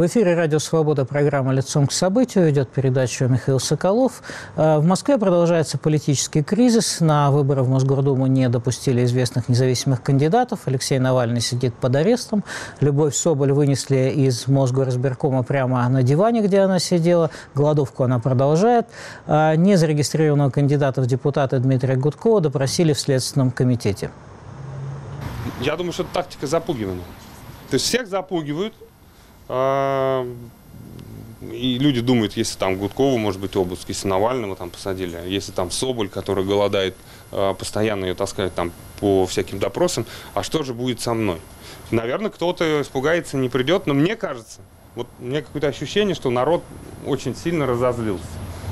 В эфире «Радио Свобода», программа «Лицом к событию», ведет передачу Михаил Соколов. В Москве продолжается политический кризис. На выборы в Мосгордуму не допустили известных независимых кандидатов. Алексей Навальный сидит под арестом. Любовь Соболь вынесли из Мосгоризбиркома прямо на диване, где она сидела. Голодовку она продолжает. Незарегистрированного кандидата в депутаты Дмитрия Гудкова допросили в Следственном комитете. Я думаю, что это тактика запугивания. То есть всех запугивают. И люди думают, если там Гудкову, может быть, обыск, если Навального там посадили, если там Соболь, который голодает, постоянно ее таскают там по всяким допросам, а что же будет со мной? Наверное, кто-то испугается, не придет, но мне кажется, вот у меня какое-то ощущение, что народ очень сильно разозлился.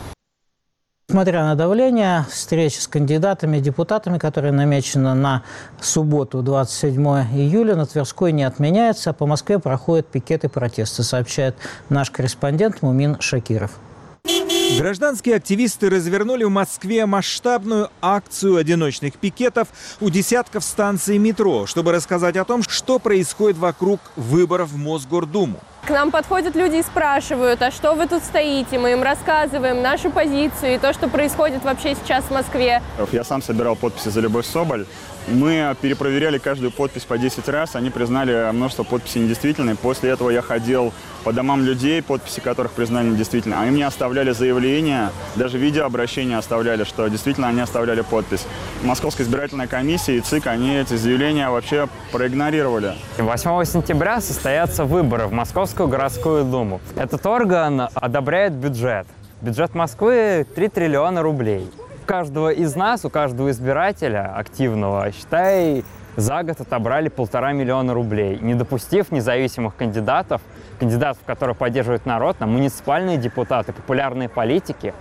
Несмотря на давление, встреча с кандидатами, депутатами, которая намечена на субботу, 27 июля, на Тверской не отменяется, а по Москве проходят пикеты протеста, сообщает наш корреспондент Мумин Шакиров. Гражданские активисты развернули в Москве масштабную акцию одиночных пикетов у десятков станций метро, чтобы рассказать о том, что происходит вокруг выборов в Мосгордуму. К нам подходят люди и спрашивают, а что вы тут стоите? Мы им рассказываем нашу позицию и то, что происходит вообще сейчас в Москве. Я сам собирал подписи за Любовь Соболь. Мы перепроверяли каждую подпись по 10 раз. Они признали множество подписей недействительными. После этого я ходил по домам людей, подписи которых признали недействительными. Они мне оставляли заявления, даже видеообращения оставляли, что действительно они оставляли подпись. Московская избирательная комиссия и ЦИК, они эти заявления вообще проигнорировали. 8 сентября состоятся выборы в Московскую городскую думу. Этот орган одобряет бюджет. Бюджет Москвы 3 триллиона рублей. У каждого из нас, у каждого избирателя активного, считай, за год отобрали 1,5 миллиона рублей, не допустив независимых кандидатов, которых поддерживает народ, на муниципальные депутаты, популярные политики.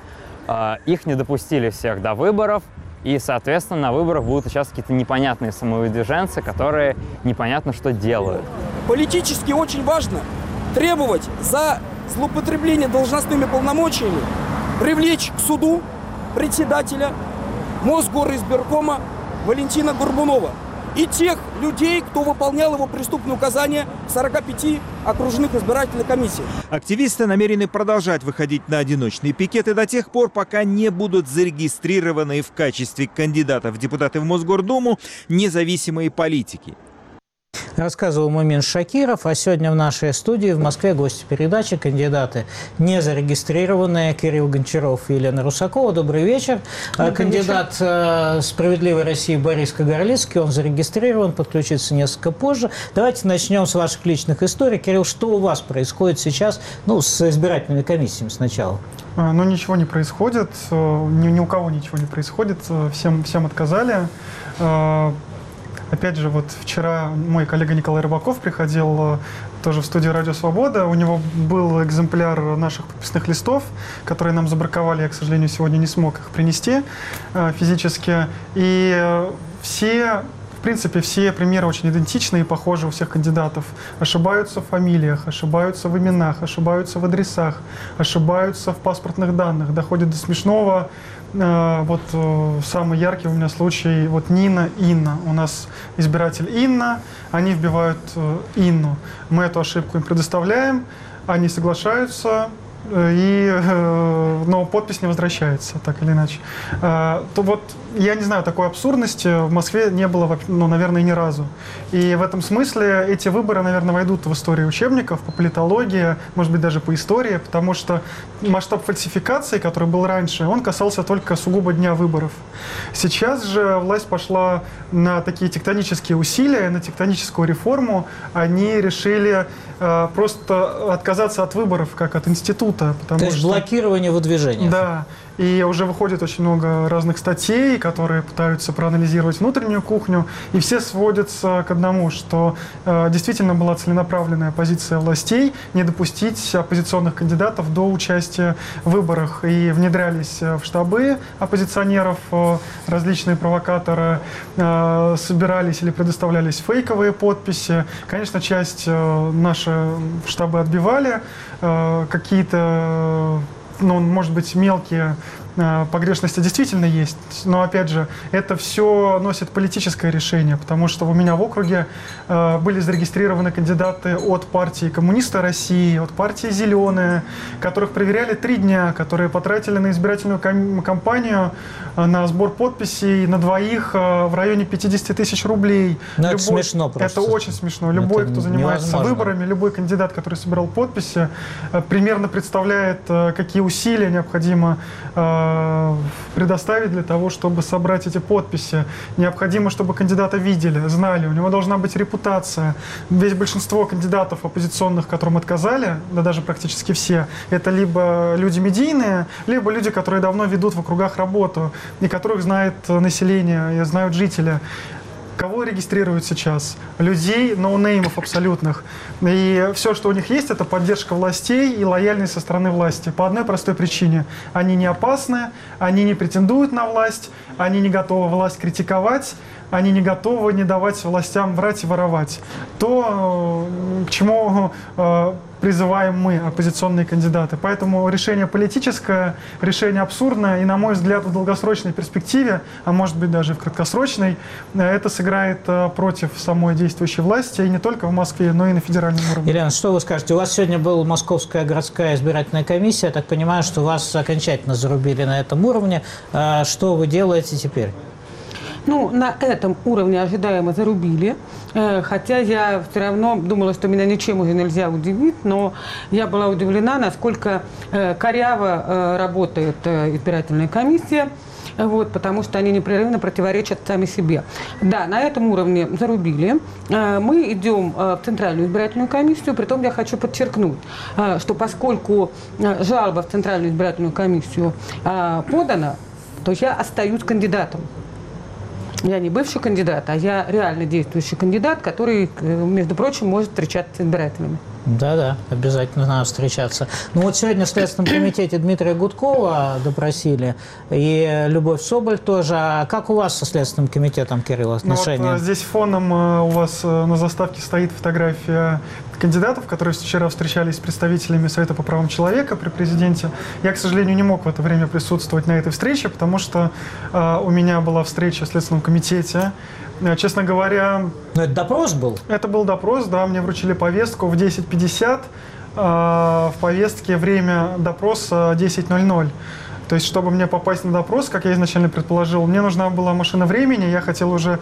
Их не допустили всех до выборов, и, соответственно, на выборах будут участвовать какие-то непонятные самовыдвиженцы, которые непонятно что делают. Политически очень важно требовать за злоупотребление должностными полномочиями привлечь к суду председателя Мосгоризбиркома Валентина Горбунова и тех людей, кто выполнял его преступные указания в 45 окружных избирательных комиссиях. Активисты намерены продолжать выходить на одиночные пикеты до тех пор, пока не будут зарегистрированы в качестве кандидатов в депутаты в Мосгордуму независимые политики. Рассказывал Мумин Шакиров, а сегодня в нашей студии в Москве гости передачи, кандидаты незарегистрированные, Кирилл Гончаров и Елена Русакова. Добрый вечер. Кандидат «Справедливой России» Борис Кагарлицкий, он зарегистрирован, подключится несколько позже. Давайте начнем с ваших личных историй. Кирилл, что у вас происходит сейчас, с избирательными комиссиями сначала? Ничего не происходит, ни у кого ничего не происходит, всем отказали. Опять же, вот вчера мой коллега Николай Рыбаков приходил тоже в студию «Радио Свобода». У него был экземпляр наших подписных листов, которые нам забраковали. Я, к сожалению, сегодня не смог их принести физически. И в принципе, все примеры очень идентичны и похожи у всех кандидатов. Ошибаются в фамилиях, ошибаются в именах, ошибаются в адресах, ошибаются в паспортных данных. Доходит до смешного. Вот самый яркий у меня случай, Нина, Инна. У нас избиратель Инна, они вбивают Инну. Мы эту ошибку им предоставляем, они соглашаются, но подпись не возвращается, так или иначе. Я не знаю, такой абсурдности в Москве не было, наверное, ни разу. И в этом смысле эти выборы, наверное, войдут в историю учебников, по политологии, может быть, даже по истории, потому что масштаб фальсификации, который был раньше, он касался только сугубо дня выборов. Сейчас же власть пошла на такие тектонические усилия, на тектоническую реформу. Они решили просто отказаться от выборов, как от института. То есть блокирование выдвижения. Да. И уже выходит очень много разных статей, которые пытаются проанализировать внутреннюю кухню. И все сводятся к одному, что действительно была целенаправленная позиция властей не допустить оппозиционных кандидатов до участия в выборах. И внедрялись в штабы оппозиционеров различные провокаторы, собирались или предоставлялись фейковые подписи. Конечно, часть наши штабы отбивали, какие-то может быть, мелкие погрешности действительно есть. Но, опять же, это все носит политическое решение, потому что у меня в округе были зарегистрированы кандидаты от партии «Коммунисты России», от партии «Зеленые», которых проверяли 3 дня, которые потратили на избирательную кампанию, на сбор подписей на двоих в районе 50 тысяч рублей. Это смешно просто. Это очень смешно. Любой, кто занимается выборами, любой кандидат, который собирал подписи, примерно представляет, какие усилия необходимо предоставить для того, чтобы собрать эти подписи. Необходимо, чтобы кандидата видели, знали. У него должна быть репутация. Ведь большинство кандидатов оппозиционных, которым отказали, да даже практически все, это либо люди медийные, либо люди, которые давно ведут в округах работу, и которых знает население, и знают жители. Кого регистрируют сейчас? Людей, ноунеймов абсолютных. И все, что у них есть, это поддержка властей и лояльность со стороны власти. По одной простой причине. Они не опасны, они не претендуют на власть, они не готовы власть критиковать, они не готовы не давать властям врать и воровать. То, к чему призываем мы, оппозиционные кандидаты. Поэтому решение политическое, решение абсурдное, и, на мой взгляд, в долгосрочной перспективе, а может быть даже в краткосрочной, это сыграет против самой действующей власти, и не только в Москве, но и на федеральном уровне. Елена, что вы скажете? У вас сегодня была Московская городская избирательная комиссия. Я так понимаю, что вас окончательно зарубили на этом уровне. Что вы делаете теперь? Ну, на этом уровне ожидаемо зарубили, хотя я все равно думала, что меня ничем уже нельзя удивить, но я была удивлена, насколько коряво работает избирательная комиссия, вот, потому что они непрерывно противоречат сами себе. Да, на этом уровне зарубили. Мы идем в Центральную избирательную комиссию, притом я хочу подчеркнуть, что поскольку жалоба в Центральную избирательную комиссию подана, то я остаюсь кандидатом. Я не бывший кандидат, а я реально действующий кандидат, который, между прочим, может встречаться с избирателями. Да, обязательно надо встречаться. Ну вот сегодня в Следственном комитете Дмитрия Гудкова допросили, и Любовь Соболь тоже. А как у вас со Следственным комитетом, Кирилл, отношения? Ну, вот, здесь фоном у вас на заставке стоит фотография кандидатов, которые вчера встречались с представителями Совета по правам человека при президенте. Я, к сожалению, не мог в это время присутствовать на этой встрече, потому что у меня была встреча в Следственном комитете. Честно говоря... Но это допрос был? Это был допрос, да. Мне вручили повестку в 10:50. В повестке время допроса 10:00. То есть, чтобы мне попасть на допрос, как я изначально предположил, мне нужна была машина времени. Я хотел уже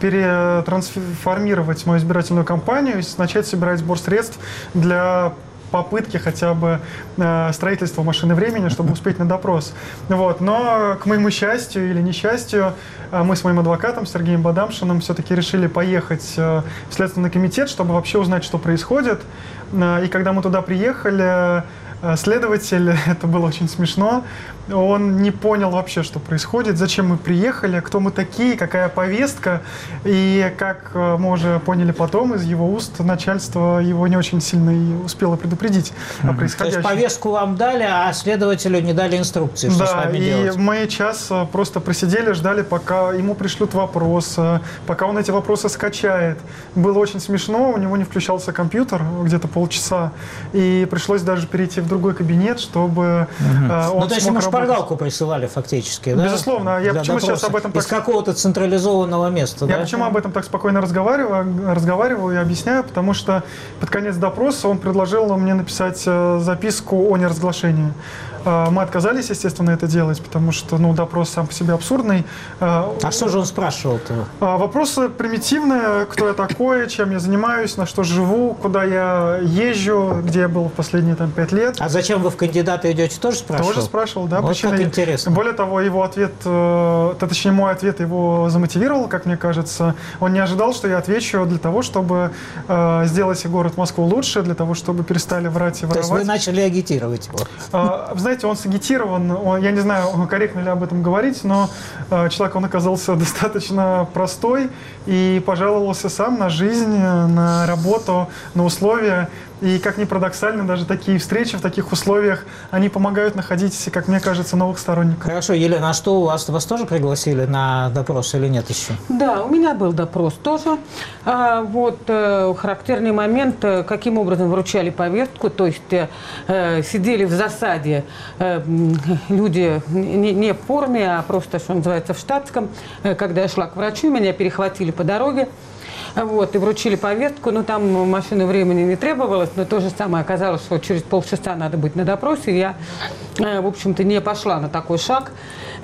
перетрансформировать мою избирательную кампанию и начать собирать сбор средств для попытки хотя бы строительства машины времени, чтобы успеть на допрос. Вот. Но, к моему счастью или несчастью, мы с моим адвокатом Сергеем Бадамшиным все-таки решили поехать в Следственный комитет, чтобы вообще узнать, что происходит. И когда мы туда приехали, следователь, это было очень смешно, он не понял вообще, что происходит, зачем мы приехали, кто мы такие, какая повестка. И, как мы уже поняли потом, из его уст начальство его не очень сильно и успело предупредить о происходящем. То есть повестку вам дали, а следователю не дали инструкции, что с вами делать? Да, и мы час просто просидели, ждали, пока ему пришлют вопросы, пока он эти вопросы скачает. Было очень смешно, у него не включался компьютер где-то полчаса, и пришлось даже перейти в другой кабинет, чтобы он смог работать. Шпаргалку присылали фактически, да? Безусловно. Я почему сейчас об этом из какого-то централизованного места, Я почему об этом так спокойно разговариваю и объясняю, потому что под конец допроса он предложил мне написать записку о неразглашении. Мы отказались, естественно, это делать, потому что допрос сам по себе абсурдный. А что же он спрашивал-то? Вопросы примитивные. Кто я такой, чем я занимаюсь, на что живу, куда я езжу, где я был в последние 5 лет. А зачем вы в кандидаты идете, тоже спрашивал? Тоже спрашивал, да. Вот как интересно. Более того, его ответ, точнее, мой ответ его замотивировал, как мне кажется. Он не ожидал, что я отвечу для того, чтобы сделать город Москву лучше, для того, чтобы перестали врать и воровать. То есть вы начали агитировать его? Знаете, он сагитирован, я не знаю, корректно ли об этом говорить, но человек, он оказался достаточно простой и пожаловался сам на жизнь, на работу, на условия. И, как ни парадоксально, даже такие встречи в таких условиях, они помогают находить, как мне кажется, новых сторонников. Хорошо, Елена, а что у вас? Вас тоже пригласили на допрос или нет еще? Да, у меня был допрос тоже. Характерный момент, каким образом вручали повестку, то есть сидели в засаде люди не в форме, а просто, что называется, в штатском. Когда я шла к врачу, меня перехватили по дороге. И вручили повестку, но там машины времени не требовалось, но то же самое оказалось, что через полчаса надо быть на допросе. Я, в общем-то, не пошла на такой шаг.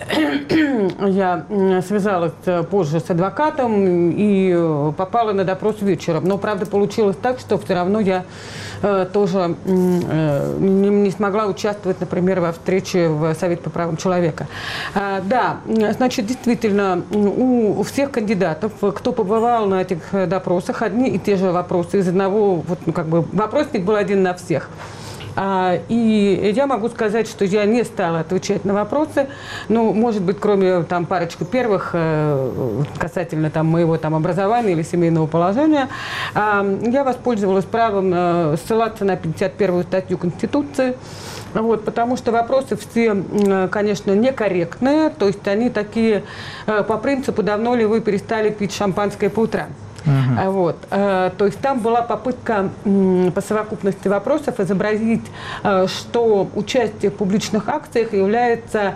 Я связалась позже с адвокатом и попала на допрос вечером. Но, правда, получилось так, что все равно я тоже не смогла участвовать, например, во встрече в Совете по правам человека. Да, значит, действительно, у всех кандидатов, кто побывал на этих допросах, одни и те же вопросы. Из одного, вопросник был один на всех. И я могу сказать, что я не стала отвечать на вопросы, может быть, кроме парочку первых касательно моего образования или семейного положения. Я воспользовалась правом ссылаться на 51-ю статью Конституции, потому что вопросы все, конечно, некорректные, то есть они такие по принципу «давно ли вы перестали пить шампанское по утрам?». То есть там была попытка по совокупности вопросов изобразить, что участие в публичных акциях является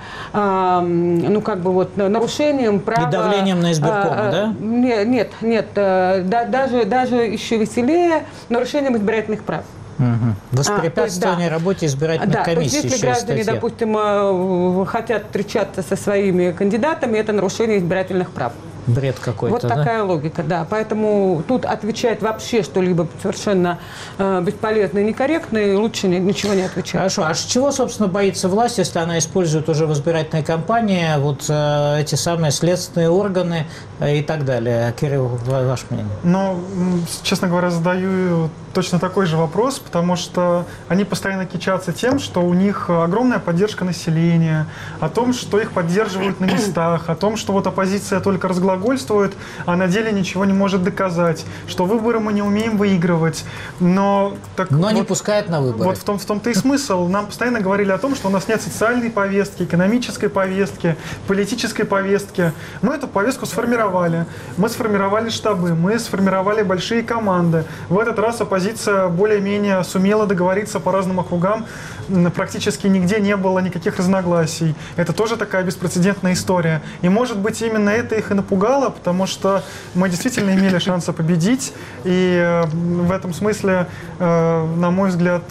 нарушением права... И давлением на избиркома, да? Нет. Даже еще веселее, нарушением избирательных прав. Воспрепятствование работе избирательных комиссий. Если граждане, допустим, хотят встречаться со своими кандидатами, это нарушение избирательных прав. Бред какой-то, Вот такая логика, да. Поэтому тут отвечать вообще что-либо совершенно бесполезно и некорректно, и лучше ничего не отвечать. Хорошо. А чего, собственно, боится власть, если она использует уже в избирательной кампании эти самые следственные органы и так далее? Кирилл, ваше мнение? Честно говоря, задаю точно такой же вопрос, потому что они постоянно кичатся тем, что у них огромная поддержка населения, о том, что их поддерживают на местах, о том, что оппозиция только разглагольствует, а на деле ничего не может доказать, что выборы мы не умеем выигрывать, но не пускают на выборы. В том-то и смысл. Нам постоянно говорили о том, что у нас нет социальной повестки, экономической повестки, политической повестки. Мы эту повестку сформировали. Мы сформировали штабы, мы сформировали большие команды. В этот раз оппозиция более-менее сумела договориться по разным округам. Практически нигде не было никаких разногласий. Это тоже такая беспрецедентная история. И, может быть, именно это их и напугало, потому что мы действительно имели шансы победить. И в этом смысле, на мой взгляд,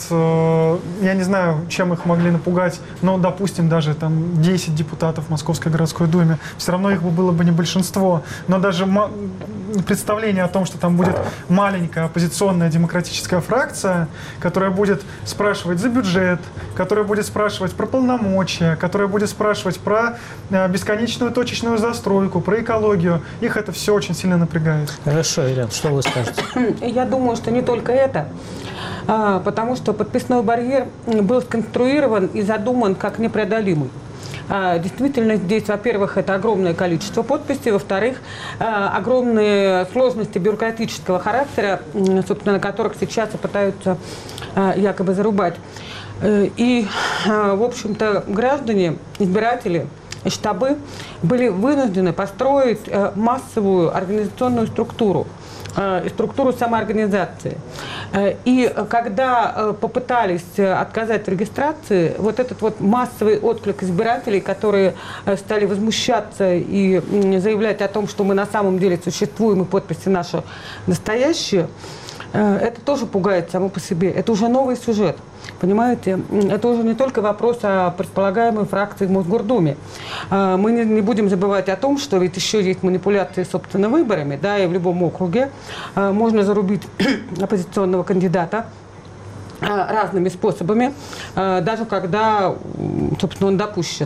я не знаю, чем их могли напугать, но, допустим, даже 10 депутатов в Московской городской думе. Все равно их было бы не большинство. Но даже представление о том, что там будет маленькая оппозиционная демократическая фракция, которая будет спрашивать за бюджет, которая будет спрашивать про полномочия, которая будет спрашивать про бесконечную точечную застройку, про экологию, их это все очень сильно напрягает. Хорошо, Елена, что вы скажете? Я думаю, что не только это, потому что подписной барьер был сконструирован и задуман как непреодолимый. Действительно, здесь, во-первых, это огромное количество подписей, во-вторых, огромные сложности бюрократического характера, собственно, на которых сейчас пытаются якобы зарубать. И, в общем-то, граждане, избиратели, штабы были вынуждены построить массовую организационную структуру самоорганизации. И когда попытались отказать в регистрации, этот массовый отклик избирателей, которые стали возмущаться и заявлять о том, что мы на самом деле существуем и подписи наши настоящие, это тоже пугает само по себе. Это уже новый сюжет. Понимаете? Это уже не только вопрос о предполагаемой фракции в Мосгордуме. Мы не будем забывать о том, что ведь еще есть манипуляции, собственно, выборами, да, и в любом округе можно зарубить оппозиционного кандидата разными способами, даже когда, собственно, он допущен.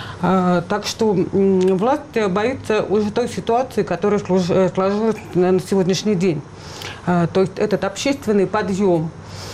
Так что власть боится уже той ситуации, которая сложилась на сегодняшний день. То есть этот общественный подъем,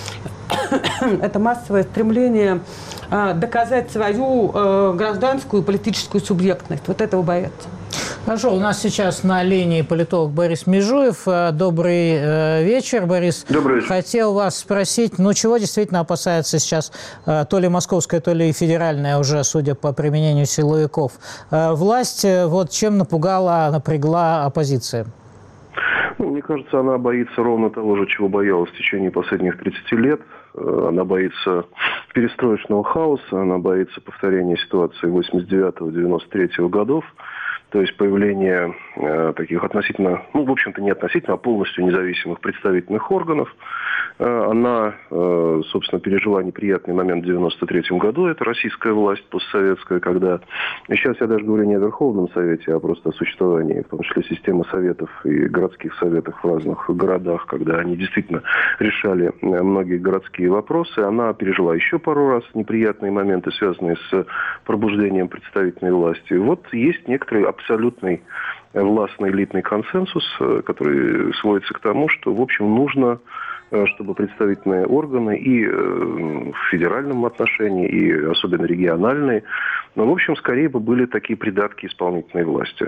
это массовое стремление доказать свою гражданскую и политическую субъектность. Вот этого боятся. Хорошо, у нас сейчас на линии политолог Борис Межуев. Добрый вечер, Борис. Добрый вечер. Хотел вас спросить, чего действительно опасается сейчас то ли московская, то ли федеральная уже, судя по применению силовиков, власть? Вот чем напрягла оппозиция? Мне кажется, она боится ровно того же, чего боялась в течение последних 30 лет. Она боится перестроечного хаоса, она боится повторения ситуации 89-93 годов. То есть появление таких относительно, в общем-то не относительно, а полностью независимых представительных органов. Она, собственно, пережила неприятный момент в 93 году. Это российская власть постсоветская, когда... И сейчас я даже говорю не о Верховном Совете, а просто о существовании, в том числе системы советов и городских советов в разных городах, когда они действительно решали многие городские вопросы. Она пережила еще пару раз неприятные моменты, связанные с пробуждением представительной власти. Вот есть некоторый абсолютный властный элитный консенсус, который сводится к тому, что, в общем, нужно, чтобы представительные органы и в федеральном отношении, и особенно региональные, в общем, скорее бы были такие придатки исполнительной власти.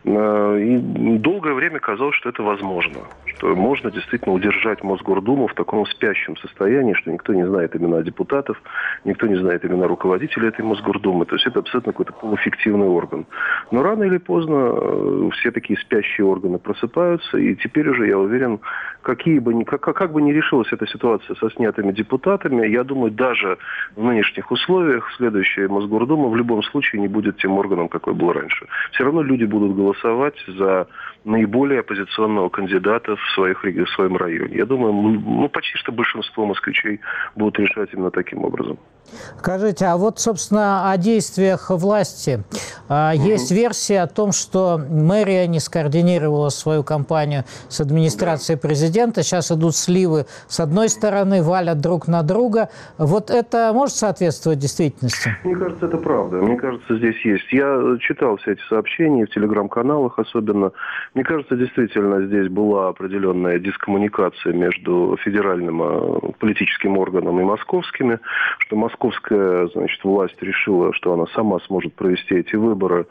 И долгое время казалось, что это возможно, что можно действительно удержать Мосгордуму в таком спящем состоянии, что никто не знает имена депутатов, никто не знает имена руководителей этой Мосгордумы. То есть это абсолютно какой-то полуфиктивный орган. Но рано или поздно все такие спящие органы просыпаются, и теперь уже, я уверен, как бы ни решилась эта ситуация со снятыми депутатами, я думаю, даже в нынешних условиях следующая Мосгордума в любом случае не будет тем органом, какой был раньше. Все равно люди будут голосовать за наиболее оппозиционного кандидата в своем районе. Я думаю, почти что большинство москвичей будут решать именно таким образом. Скажите, а вот, собственно, о действиях власти. Есть версия о том, что мэрия не скоординировала свою кампанию с администрацией президента. Сейчас идут сливы с одной стороны, валят друг на друга. Вот это может соответствовать действительности? Мне кажется, это правда. Мне кажется, здесь есть. Я читал все эти сообщения в телеграм-каналах особенно. Мне кажется, действительно, здесь была определенная дискоммуникация между федеральным политическим органом и московскими, что московская, власть решила, что она сама сможет провести эти выборы,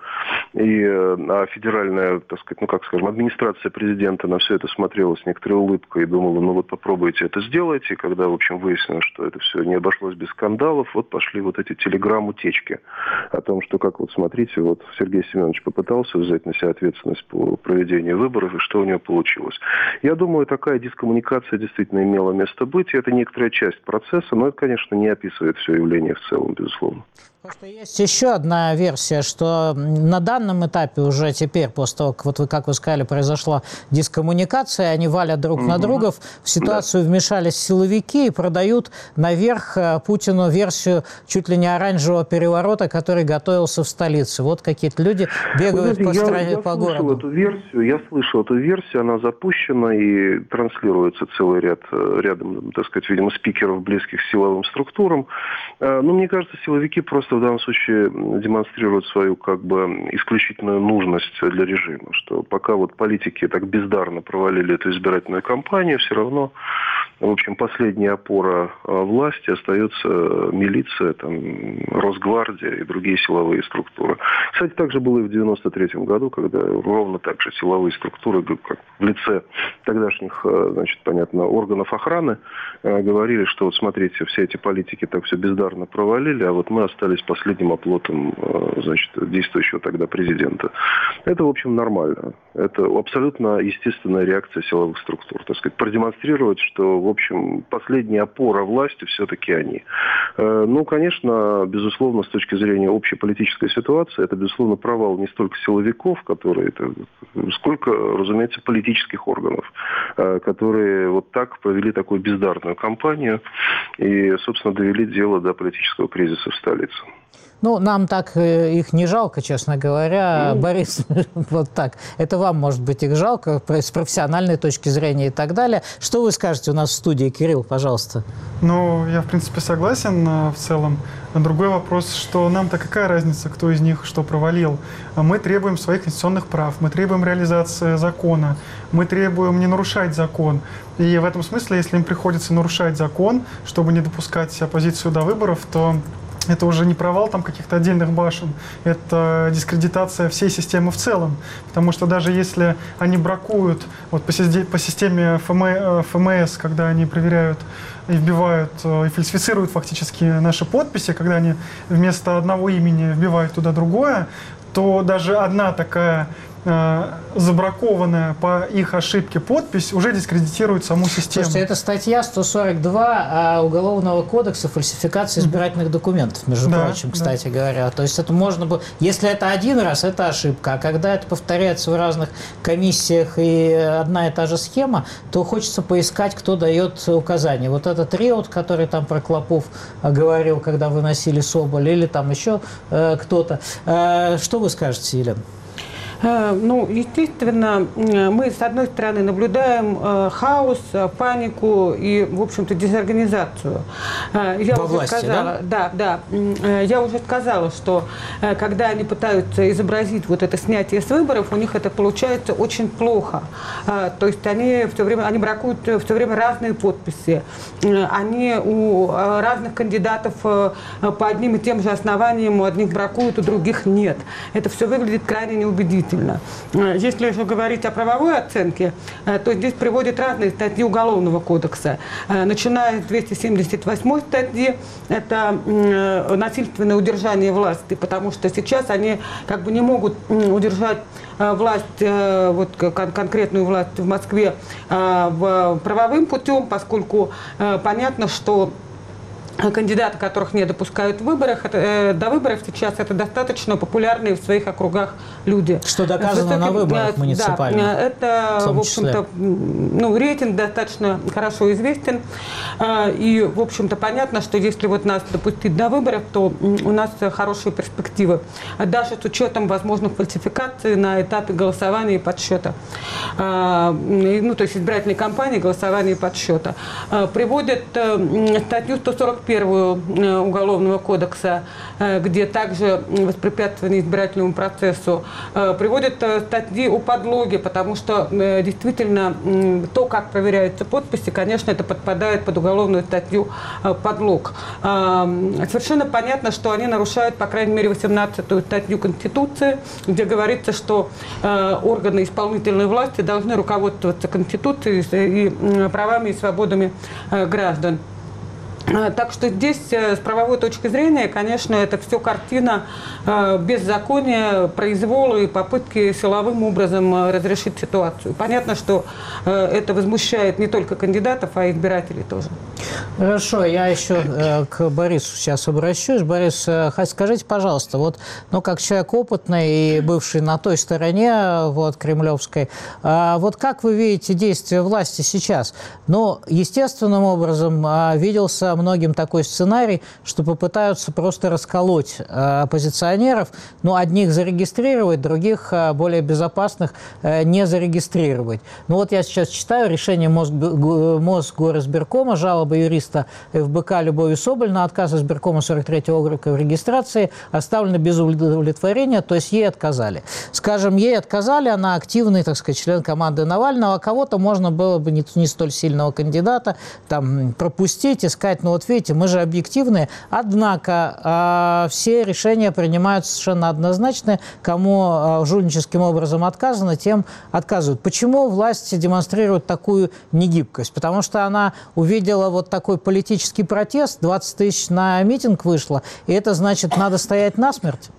а федеральная, администрация президента на все это смотрела с некоторой улыбкой и думала, попробуйте это сделать. И когда, в общем, выяснилось, что это все не обошлось без скандалов, пошли эти телеграм-утечки о том, что, смотрите, Сергей Семенович попытался взять на себя ответственность по проведению выборов, и что у него получилось. Я думаю, такая дискоммуникация действительно имела место быть, и это некоторая часть процесса, но это, конечно, не описывает все явление в целом, безусловно. Просто есть еще одна версия, что на данном этапе уже теперь, после того, как вы сказали, произошла дискоммуникация, они валят друг на друга, в ситуацию вмешались силовики и продают наверх Путину версию чуть ли не оранжевого переворота, который готовился в столице. Вот какие-то люди бегают по городу. Я слышал эту версию, она запущена и транслируется целый рядом, видимо, спикеров, близких к силовым структурам. Но мне кажется, силовики просто в данном случае демонстрируют свою исключительную нужность для режима, что пока политики так бездарно провалили эту избирательную кампанию, все равно, в общем, последняя опора власти остается милиция, Росгвардия и другие силовые структуры. Кстати, так же было и в 93 году, когда ровно так же силовые структуры, как в лице тогдашних, органов охраны, говорили, что смотрите, все эти политики так все бездарно провалили, а мы остались последним оплотом, действующего тогда президента. Это, в общем, нормально. Это абсолютно естественная реакция силовых структур. Продемонстрировать, что, в общем, последняя опора власти все-таки они. Конечно, безусловно, с точки зрения общей политической ситуации, это, безусловно, провал не столько силовиков, сколько, разумеется, политических органов, которые так провели такую бездарную кампанию и, собственно, довели дело до политического кризиса в столице. Нам так их не жалко, честно говоря. Борис, это вам, может быть, их жалко с профессиональной точки зрения и так далее. Что вы скажете у нас в студии? Кирилл, пожалуйста. Я, в принципе, согласен в целом. Другой вопрос, что нам-то какая разница, кто из них что провалил? Мы требуем своих конституционных прав, мы требуем реализации закона, мы требуем не нарушать закон. И в этом смысле, если им приходится нарушать закон, чтобы не допускать оппозицию до выборов, то это уже не провал там каких-то отдельных башен, это дискредитация всей системы в целом. Потому что даже если они бракуют вот по системе ФМС, когда они проверяют и вбивают, и фальсифицируют фактически наши подписи, когда они вместо одного имени вбивают туда другое, то даже одна такая забракованная по их ошибке подпись уже дискредитирует саму систему. Слушайте, это статья 142 Уголовного кодекса «Фальсификация избирательных документов», между прочим, кстати говоря. То есть это можно было... Если это один раз, это ошибка. А когда это повторяется в разных комиссиях и одна и та же схема, то хочется поискать, кто дает указания. Вот этот Реут, который там про Клопов говорил, когда выносили Соболь, или там еще кто-то. Что вы скажете, Елена? Ну, естественно, мы, с одной стороны, наблюдаем хаос, панику и, в общем-то, дезорганизацию. Я во уже власти, сказала, да? Я уже сказала, что когда они пытаются изобразить вот это снятие с выборов, у них это получается очень плохо. То есть они бракуют все время разные подписи. Они у разных кандидатов по одним и тем же основаниям, у одних бракуют, у других нет. Это все выглядит крайне неубедительно. Если же говорить о правовой оценке, то здесь приводят разные статьи Уголовного кодекса. Начиная с 278 статьи, это насильственное удержание власти, потому что сейчас они как бы не могут удержать власть, вот конкретную власть в Москве правовым путем, поскольку понятно, что кандидаты, которых не допускают до выборов сейчас, это достаточно популярные в своих округах люди. Что доказано на выборах муниципальных. Да, это, в общем-то, рейтинг достаточно хорошо известен. И, в общем-то, понятно, что если вот нас допустить до выборов, то у нас хорошие перспективы. Даже с учетом возможных фальсификаций на этапе голосования и подсчета. Ну, то есть избирательной кампании, голосования и подсчета. Приводят статью 141 Уголовного кодекса, где также воспрепятствование избирательному процессу, приводят статьи о подлоге, потому что действительно то, как проверяются подписи, конечно, это подпадает под уголовную статью подлог. Совершенно понятно, что они нарушают, по крайней мере, 18-ю статью Конституции, где говорится, что органы исполнительной власти должны руководствоваться Конституцией и правами и свободами граждан. Так что здесь, с правовой точки зрения, конечно, это все картина беззакония, произвола и попытки силовым образом разрешить ситуацию. Понятно, что это возмущает не только кандидатов, а и избирателей тоже. Хорошо, я еще к Борису сейчас обращусь. Борис, скажите, пожалуйста, вот, ну, как человек опытный и бывший на той стороне, вот, кремлевской, вот как вы видите действия власти сейчас? Ну, естественным образом виделся многим такой сценарий, что попытаются просто расколоть оппозиционеров, ну, одних зарегистрировать, других, более безопасных, не зарегистрировать. Ну, вот я сейчас читаю решение Мосгоризбиркома, жалоба юриста ФБК Любови Соболь на отказ избиркома 43-го округа в регистрации оставлена без удовлетворения, то есть ей отказали. Скажем, ей отказали, она активный, так сказать, член команды Навального, а кого-то можно было бы не столь сильного кандидата там пропустить, искать. Ну вот видите, мы же объективные, однако все решения принимаются совершенно однозначно, кому жульническим образом отказано, тем отказывают. Почему власть демонстрирует такую негибкость? Потому что она увидела вот такой политический протест, 20 тысяч на митинг вышло, и это значит, надо стоять насмерть?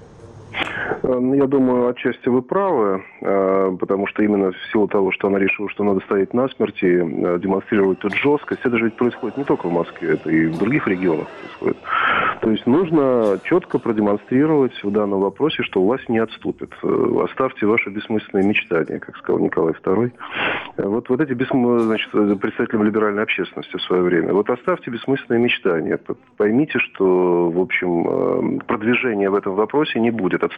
Я думаю, отчасти вы правы, потому что именно в силу того, что она решила, что надо стоять насмерть и демонстрировать тут жесткость, это же ведь происходит не только в Москве, это и в других регионах происходит. То есть нужно четко продемонстрировать в данном вопросе, что власть не отступит. Оставьте ваши бессмысленные мечтания, как сказал Николай II. Вот эти представителям либеральной общественности в свое время. Вот оставьте бессмысленные мечтания. Поймите, что, в общем, продвижения в этом вопросе не будет, отступления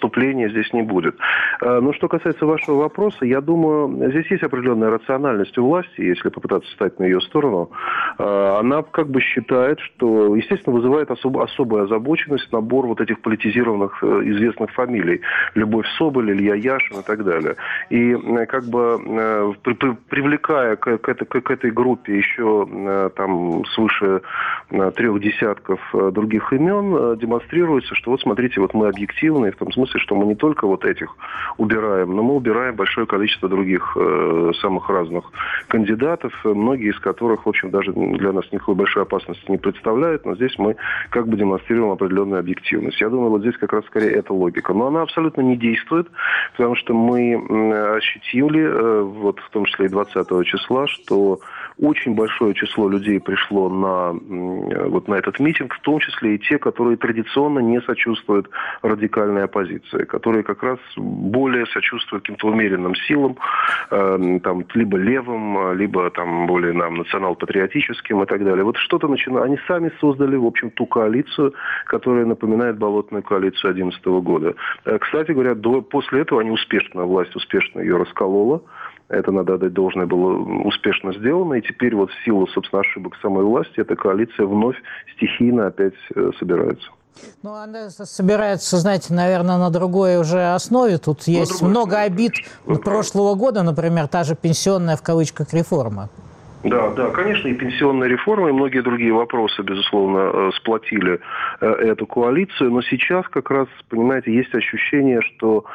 разделения здесь не будет. Но что касается вашего вопроса, я думаю, здесь есть определенная рациональность у власти, если попытаться встать на ее сторону. Она как бы считает, что, естественно, вызывает особую озабоченность набор вот этих политизированных известных фамилий. Любовь Соболь, Илья Яшин и так далее. И как бы привлекая к этой группе еще там свыше 3 десятков других имен, демонстрируется, что вот смотрите, вот мы объективны, в том смысле, что мы не только вот этих убираем, но мы убираем большое количество других самых разных кандидатов, многие из которых, в общем, даже для нас никакой большой опасности не представляют, но здесь мы как бы демонстрируем определенную объективность. Я думаю, вот здесь как раз скорее эта логика. Но она абсолютно не действует, потому что мы ощутили, вот в том числе и 20 числа, что очень большое число людей пришло на этот митинг, в том числе и те, которые традиционно не сочувствуют радикальной оппозиции, которые как раз более сочувствуют каким-то умеренным силам, там, либо левым, либо там, более национал-патриотическим и так далее. Вот что-то начинает. Они сами создали, в общем, ту коалицию, которая напоминает болотную коалицию 2011 года. Кстати говоря, после этого власть успешно ее расколола. Это, надо отдать должное, было успешно сделано. И теперь вот в силу, собственно, ошибок самой власти, эта коалиция вновь стихийно опять собирается. Ну, она собирается, знаете, наверное, на другой уже основе. Тут есть много обид прошлого года, например, та же пенсионная, в кавычках, реформа. Да, конечно, и пенсионная реформа, и многие другие вопросы, безусловно, сплотили эту коалицию. Но сейчас как раз, понимаете, есть ощущение, что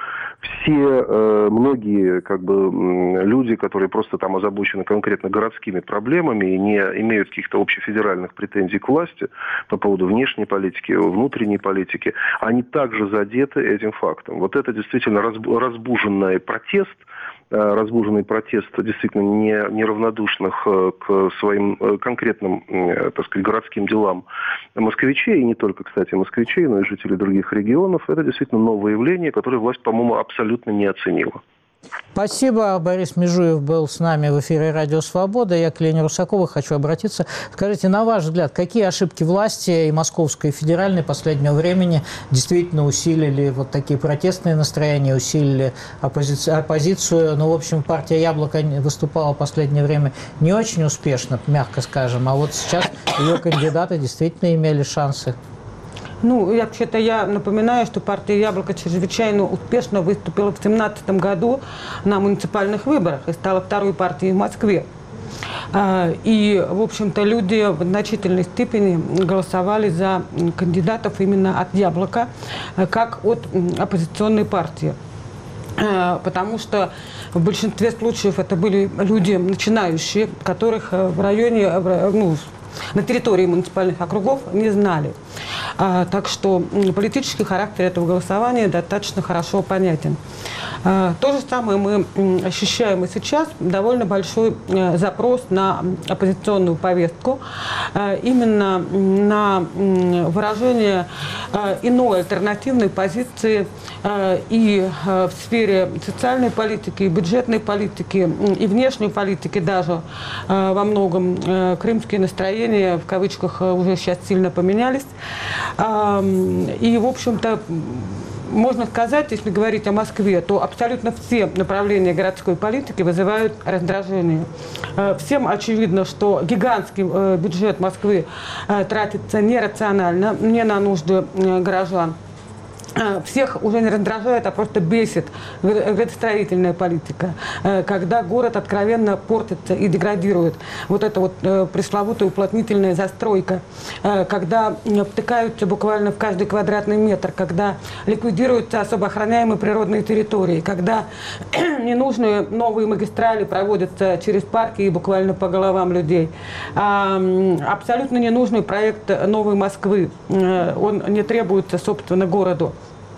многие как бы люди, которые просто там озабочены конкретно городскими проблемами и не имеют каких-то общефедеральных претензий к власти по поводу внешней политики, внутренней политики, они также задеты этим фактом. Вот это действительно разбуженный протест действительно неравнодушных к своим конкретным, так сказать, городским делам москвичей, и не только, кстати, москвичей, но и жителей других регионов, это действительно новое явление, которое власть, по-моему, абсолютно не оценила. Спасибо. Борис Межуев был с нами в эфире «Радио Свобода». Я к Лене Русаковой хочу обратиться. Скажите, на ваш взгляд, какие ошибки власти и московской, и федеральной последнего времени действительно усилили вот такие протестные настроения, усилили оппозицию? Ну, в общем, партия «Яблоко» выступала в последнее время не очень успешно, мягко скажем, а вот сейчас ее кандидаты действительно имели шансы. Ну, вообще-то я напоминаю, что партия «Яблоко» чрезвычайно успешно выступила в 2017 году на муниципальных выборах и стала второй партией в Москве. И, в общем-то, люди в значительной степени голосовали за кандидатов именно от «Яблока», как от оппозиционной партии. Потому что в большинстве случаев это были люди начинающие, которых в районе, на территории муниципальных округов не знали. Так что политический характер этого голосования достаточно хорошо понятен. То же самое мы ощущаем и сейчас. Довольно большой запрос на оппозиционную повестку, именно на выражение иной альтернативной позиции и в сфере социальной политики, и бюджетной политики, и внешней политики даже во многом. Крымские настроения, в кавычках, уже сейчас сильно поменялись. И, в общем-то, можно сказать, если говорить о Москве, то абсолютно все направления городской политики вызывают раздражение. Всем очевидно, что гигантский бюджет Москвы тратится нерационально, не на нужды горожан. Всех уже не раздражает, а просто бесит градостроительная политика, когда город откровенно портится и деградирует. Вот эта вот пресловутая уплотнительная застройка, когда втыкаются буквально в каждый квадратный метр, когда ликвидируются особо охраняемые природные территории, когда ненужные новые магистрали проводятся через парки и буквально по головам людей. Абсолютно ненужный проект новой Москвы, он не требуется, собственно, городу.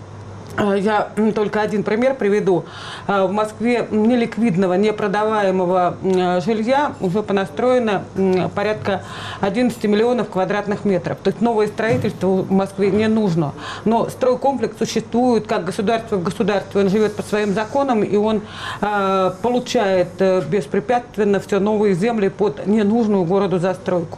Я только один пример приведу. В Москве неликвидного, непродаваемого жилья уже понастроено порядка 11 миллионов квадратных метров. То есть новое строительство в Москве не нужно. Но стройкомплекс существует как государство в государстве. Он живет по своим законам, и он получает беспрепятственно все новые земли под ненужную городу застройку.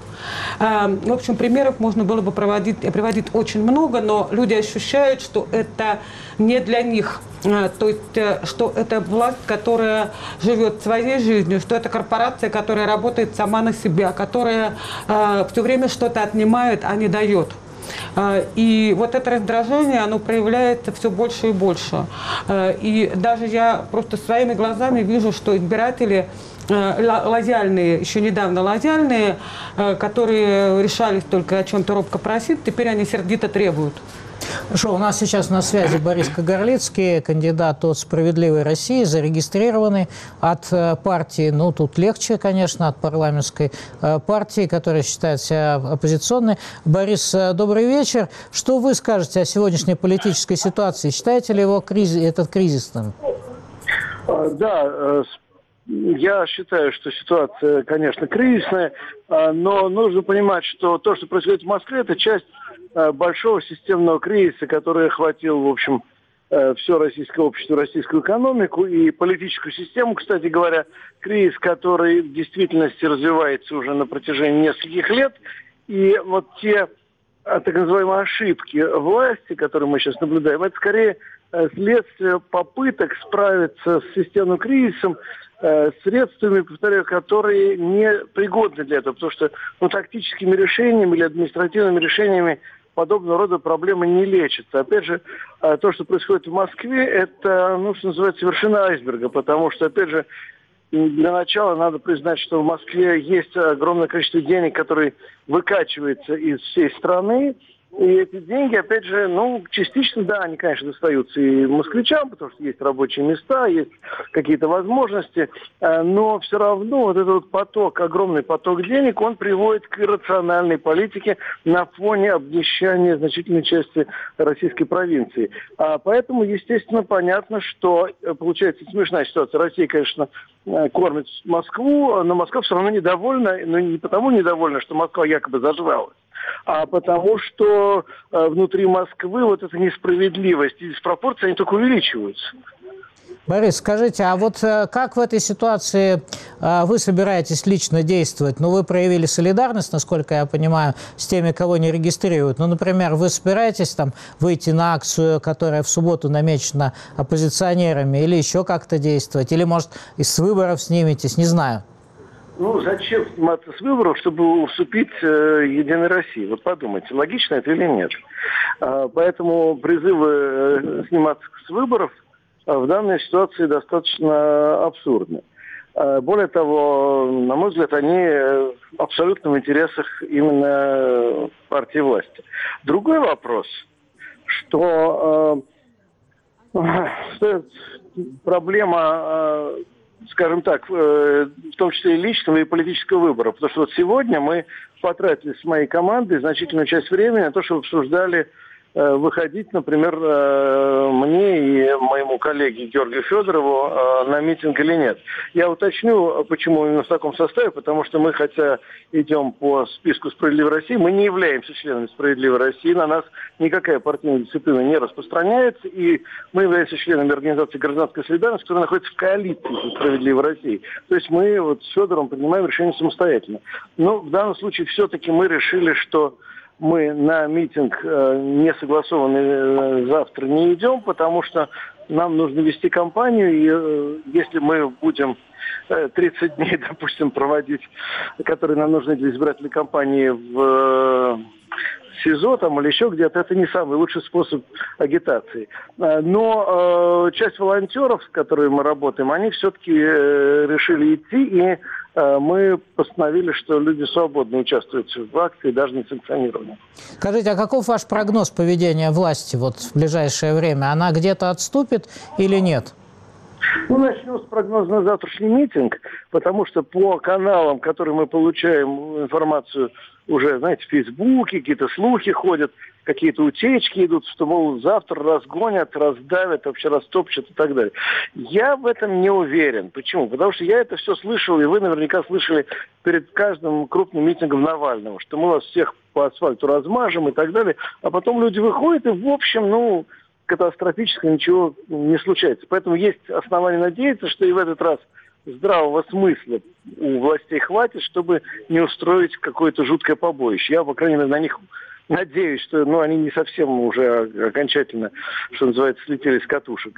В общем, примеров можно было бы приводить очень много, но люди ощущают, что это не для них. То есть, что это власть, которая живет своей жизнью, что это корпорация, которая работает сама на себя, которая все время что-то отнимает, а не дает. И вот это раздражение, оно проявляется все больше и больше. И даже я просто своими глазами вижу, что избиратели лояльные, еще недавно лояльные, которые решались только о чем-то робко просить, теперь они сердито требуют. Хорошо, у нас сейчас на связи Борис Кагарлицкий, кандидат от «Справедливой России», зарегистрированный от партии, ну, тут легче, конечно, от парламентской партии, которая считает себя оппозиционной. Борис, добрый вечер. Что вы скажете о сегодняшней политической ситуации? Считаете ли его этот кризисным? Да, я считаю, что ситуация, конечно, кризисная, но нужно понимать, что то, что происходит в Москве, это часть большого системного кризиса, который охватил, в общем, все российское общество, российскую экономику и политическую систему, кстати говоря, кризис, который в действительности развивается уже на протяжении нескольких лет. И вот те так называемые ошибки власти, которые мы сейчас наблюдаем, это скорее следствие попыток справиться с системным кризисом средствами, повторяю, которые не пригодны для этого, потому что тактическими решениями или административными решениями подобного рода проблемы не лечатся. Опять же, то, что происходит в Москве, это, что называется, вершина айсберга, потому что, опять же, для начала надо признать, что в Москве есть огромное количество денег, которые выкачиваются из всей страны. И эти деньги, опять же, частично, да, они, конечно, достаются и москвичам, потому что есть рабочие места, есть какие-то возможности, но все равно вот этот поток, огромный поток денег, он приводит к иррациональной политике на фоне обнищания значительной части российской провинции. Поэтому, естественно, понятно, что получается смешная ситуация. Россия, конечно, кормит Москву, но Москва все равно недовольна, но не потому недовольна, что Москва якобы зажралась, а потому что внутри Москвы вот эта несправедливость и диспропорции, они только увеличиваются. Борис, скажите, а вот как в этой ситуации вы собираетесь лично действовать? Вы проявили солидарность, насколько я понимаю, с теми, кого не регистрируют. Например, вы собираетесь выйти на акцию, которая в субботу намечена оппозиционерами, или еще как-то действовать? Или, может, с выборов сниметесь? Не знаю. Зачем сниматься с выборов, чтобы уступить Единой России? Вот подумайте, логично это или нет? Поэтому призывы сниматься с выборов в данной ситуации достаточно абсурдны. Более того, на мой взгляд, они абсолютно в интересах именно партии власти. Другой вопрос, что проблема, скажем так, в том числе и личного и политического выбора. Потому что вот сегодня мы потратили с моей командой значительную часть времени на то, чтобы обсуждали выходить, например, мне и моему коллеге Георгию Федорову на митинг или нет. Я уточню, почему именно в таком составе, потому что мы, хотя идем по списку «Справедливой России», мы не являемся членами «Справедливой России», на нас никакая партийная дисциплина не распространяется, и мы являемся членами организации «Гражданская солидарность», которая находится в коалиции со «Справедливой Россией». То есть мы с Федором принимаем решение самостоятельно. Но в данном случае все-таки мы решили, что мы на митинг не согласованный завтра не идем, потому что нам нужно вести кампанию, и если мы будем 30 дней, допустим, проводить, которые нам нужны для избирательной кампании в СИЗО или еще где-то, это не самый лучший способ агитации. Но часть волонтеров, с которыми мы работаем, они все-таки решили идти, и мы постановили, что люди свободно участвуют в акции, даже не санкционированно. Скажите, а каков ваш прогноз поведения власти в ближайшее время? Она где-то отступит или нет? Начнем с прогноза на завтрашний митинг, потому что по каналам, которые мы получаем информацию уже, знаете, в Фейсбуке, какие-то слухи ходят, какие-то утечки идут, что, мол, завтра разгонят, раздавят, вообще растопчат и так далее. Я в этом не уверен. Почему? Потому что я это все слышал, и вы наверняка слышали перед каждым крупным митингом Навального, что мы вас всех по асфальту размажем и так далее, а потом люди выходят, и в общем, катастрофически ничего не случается. Поэтому есть основания надеяться, что и в этот раз здравого смысла у властей хватит, чтобы не устроить какое-то жуткое побоище. Я, по крайней мере, на них надеюсь, что они не совсем уже окончательно, что называется, слетели с катушек.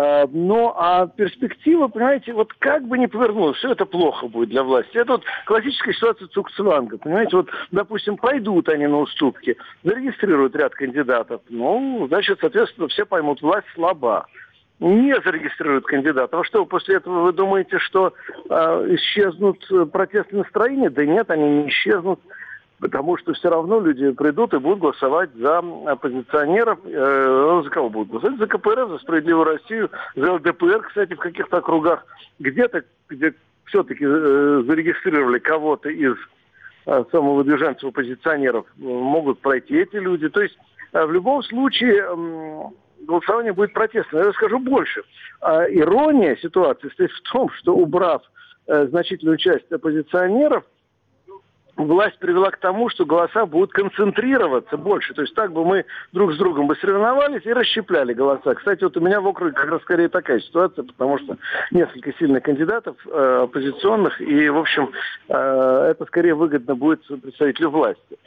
А перспектива, понимаете, вот как бы ни повернулось, все это плохо будет для власти. Это вот классическая ситуация Цукцванга. Понимаете, вот, допустим, пойдут они на уступки, зарегистрируют ряд кандидатов. Значит, соответственно, все поймут, власть слаба. Не зарегистрируют кандидатов. А что, после этого вы думаете, что исчезнут протестные настроения? Да нет, они не исчезнут, потому что все равно люди придут и будут голосовать за оппозиционеров. За кого будут голосовать? За КПРФ, за «Справедливую Россию», за ЛДПР, кстати, в каких-то округах. Где-то, где все-таки зарегистрировали кого-то из самовыдвиженцев оппозиционеров, могут пройти эти люди. То есть в любом случае голосование будет протестным. Я скажу больше. Ирония ситуации состоит в том, что убрав значительную часть оппозиционеров, власть привела к тому, что голоса будут концентрироваться больше. То есть так бы мы друг с другом бы соревновались и расщепляли голоса. Кстати, вот у меня в округе как раз скорее такая ситуация, потому что несколько сильных кандидатов оппозиционных, и, в общем, это скорее выгодно будет представителю власти.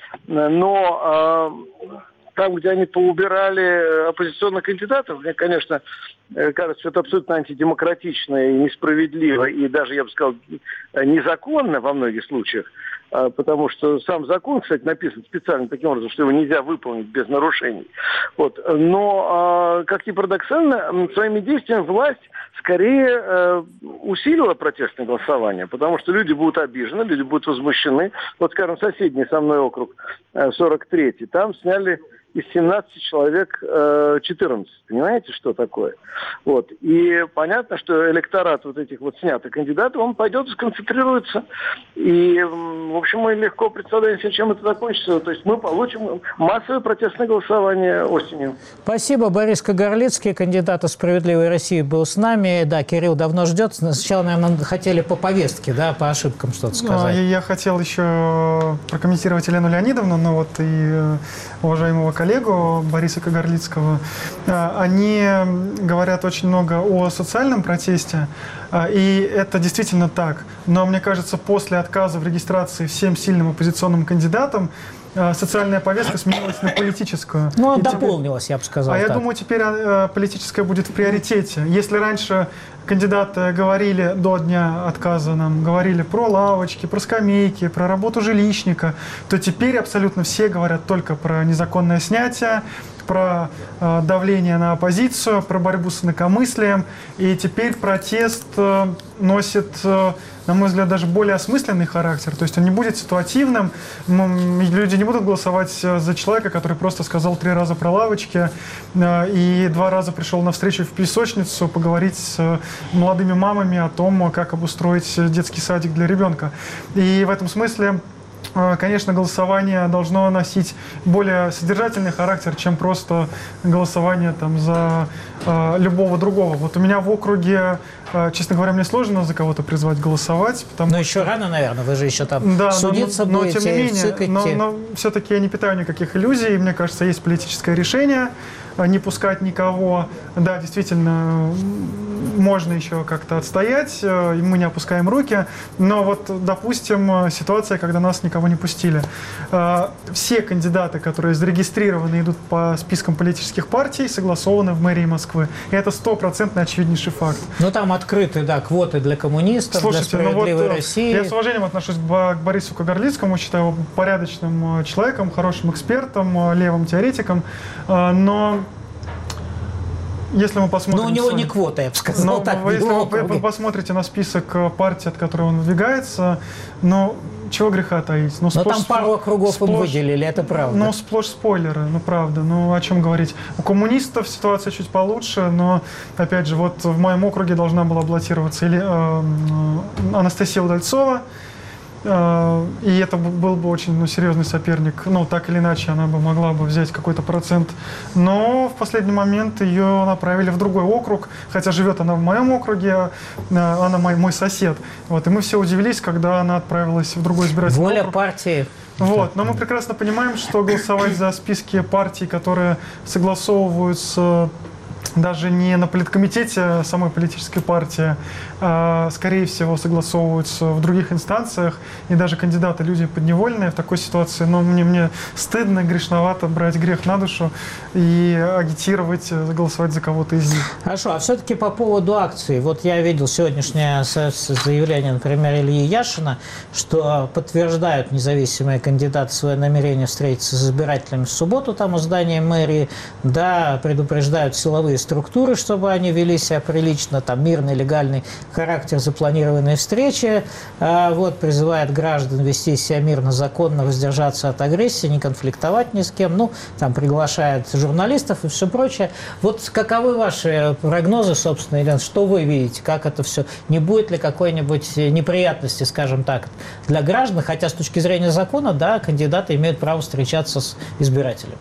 Но там, где они поубирали оппозиционных кандидатов, мне, конечно, кажется, что это абсолютно антидемократично и несправедливо, и даже, я бы сказал, незаконно во многих случаях, потому что сам закон, кстати, написан специально таким образом, что его нельзя выполнить без нарушений. Но, как ни парадоксально, своими действиями власть скорее усилила протестное голосование, потому что люди будут обижены, люди будут возмущены. Вот, скажем, соседний со мной округ, 43-й, там сняли из 17 человек 14. Понимаете, что такое? И понятно, что электорат вот этих вот снятых кандидатов, он пойдет и сконцентрируется. И, в общем, мы легко представляем себе, чем это закончится. То есть мы получим массовое протестное голосование осенью. Спасибо. Борис Кагарлицкий, кандидат от «Справедливой России», был с нами. Да, Кирилл давно ждет. Сначала, наверное, хотели по повестке, да, по ошибкам что-то сказать. Я хотел еще прокомментировать Елену Леонидовну, и уважаемого коллегу Бориса Кагарлицкого. Они говорят очень много о социальном протесте, и это действительно так. Но мне кажется, после отказа в регистрации всем сильным оппозиционным кандидатам социальная повестка сменилась на политическую. Она дополнилась, я бы сказал. Я думаю, теперь политическая будет в приоритете. Если раньше кандидаты говорили до дня отказа, говорили про лавочки, про скамейки, про работу жилищника, то теперь абсолютно все говорят только про незаконное снятие, про давление на оппозицию, про борьбу с инакомыслием. И теперь протест носит, на мой взгляд, даже более осмысленный характер. То есть он не будет ситуативным. Люди не будут голосовать за человека, который просто сказал 3 раза про лавочки и 2 раза пришел на встречу в песочницу поговорить с молодыми мамами о том, как обустроить детский садик для ребенка. И в этом смысле, конечно, голосование должно носить более содержательный характер, чем просто голосование за любого другого. Вот у меня в округе, честно говоря, мне сложно за кого-то призвать голосовать. Но еще рано, наверное, вы же еще там судиться будете, но, тем не менее, но все-таки я не питаю никаких иллюзий. Мне кажется, есть политическое решение не пускать никого. Да, действительно, можно еще как-то отстоять, и мы не опускаем руки. Но вот, допустим, ситуация, когда нас никого не пустили. Все кандидаты, которые зарегистрированы, идут по спискам политических партий, согласованы в мэрии Москвы. И это 100% очевиднейший факт. Но там открыты, да, квоты для коммунистов, для «Справедливой России». Я с уважением отношусь к Борису Кагарлицкому, считаю его порядочным человеком, хорошим экспертом, левым теоретиком. Но если мы посмотрим... Но у него не квота, я бы сказал. Если вы посмотрите на список партий, от которых он выдвигается, чего греха таить? Но там пару округов им выделили, это правда. Сплошь спойлеры, правда. О чем говорить? У коммунистов ситуация чуть получше, но, опять же, вот в моем округе должна была баллотироваться Анастасия Удальцова. И это был бы очень серьезный соперник. Так или иначе, она бы могла бы взять какой-то процент. Но в последний момент ее направили в другой округ, хотя живет она в моем округе, она мой сосед. И мы все удивились, когда она отправилась в другой избирательный округ. Воля партии. Но мы прекрасно понимаем, что голосовать за списки партий, которые согласовывают с даже не на политкомитете самой политической партии, скорее всего, согласовываются в других инстанциях, и даже кандидаты, люди подневольные в такой ситуации, но мне стыдно, грешновато брать грех на душу и агитировать, голосовать за кого-то из них. Хорошо, а все-таки по поводу акций. Вот я видел сегодняшнее заявление, например, Ильи Яшина, что подтверждают независимые кандидаты свое намерение встретиться с избирателями в субботу там у здания мэрии, да, предупреждают силовые структуры, чтобы они вели себя прилично, там мирный, легальный характер запланированной встречи, вот, призывает граждан вести себя мирно, законно, воздержаться от агрессии, не конфликтовать ни с кем, ну, там приглашает журналистов и все прочее. Вот каковы ваши прогнозы, собственно, Елена, что вы видите, как это все, не будет ли какой-нибудь неприятности, скажем так, для граждан, хотя с точки зрения закона, да, кандидаты имеют право встречаться с избирателями.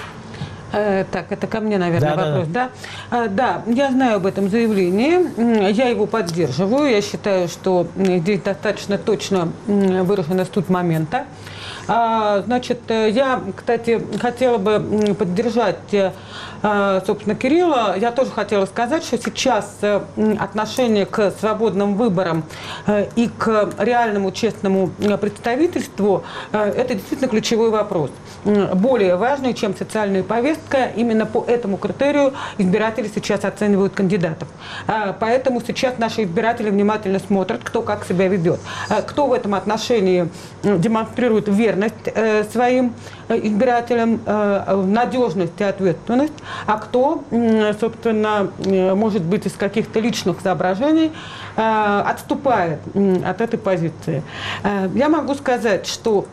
Так, это ко мне, наверное, вопрос, да? Да, я знаю об этом заявлении, я его поддерживаю, я считаю, что здесь достаточно точно выражена суть момента. Значит, я, кстати, хотела бы поддержать, собственно, Кирилла. Я тоже хотела сказать, что сейчас отношение к свободным выборам и к реальному честному представительству – это действительно ключевой вопрос. Более важный, чем социальная повестка, именно по этому критерию избиратели сейчас оценивают кандидатов. Поэтому сейчас наши избиратели внимательно смотрят, кто как себя ведет, кто в этом отношении демонстрирует верность своим избирателям, надежность и ответственность, а кто, собственно, может быть, из каких-то личных соображений отступает от этой позиции. Я могу сказать, что,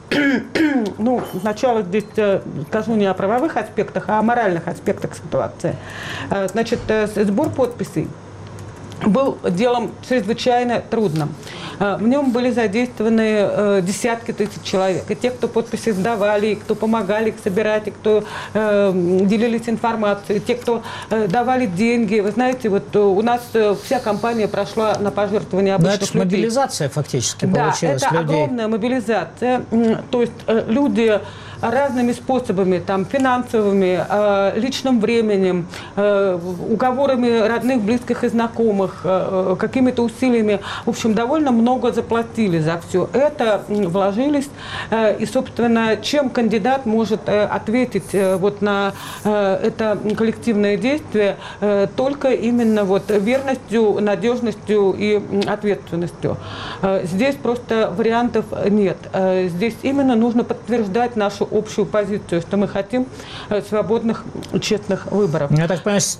ну, сначала здесь скажу не о правовых аспектах, а о моральных аспектах ситуации. Значит, сбор подписей был делом чрезвычайно трудным. В нем были задействованы десятки тысяч человек. И те, кто подписи сдавали, и кто помогали их собирать, и кто делились информацией, те, кто давали деньги. Вы знаете, вот у нас вся кампания прошла на пожертвования обычных людей. Это мобилизация фактически получилась людей. Да, это огромная мобилизация. То есть люди разными способами, там, финансовыми, личным временем, уговорами родных, близких и знакомых, какими-то усилиями, в общем, довольно много заплатили за все это, вложились. И, собственно, чем кандидат может ответить вот на это коллективное действие, только именно вот верностью, надежностью и ответственностью. Здесь просто вариантов нет. Здесь именно нужно подтверждать нашу общую позицию, что мы хотим свободных, честных выборов. Я так понимаю,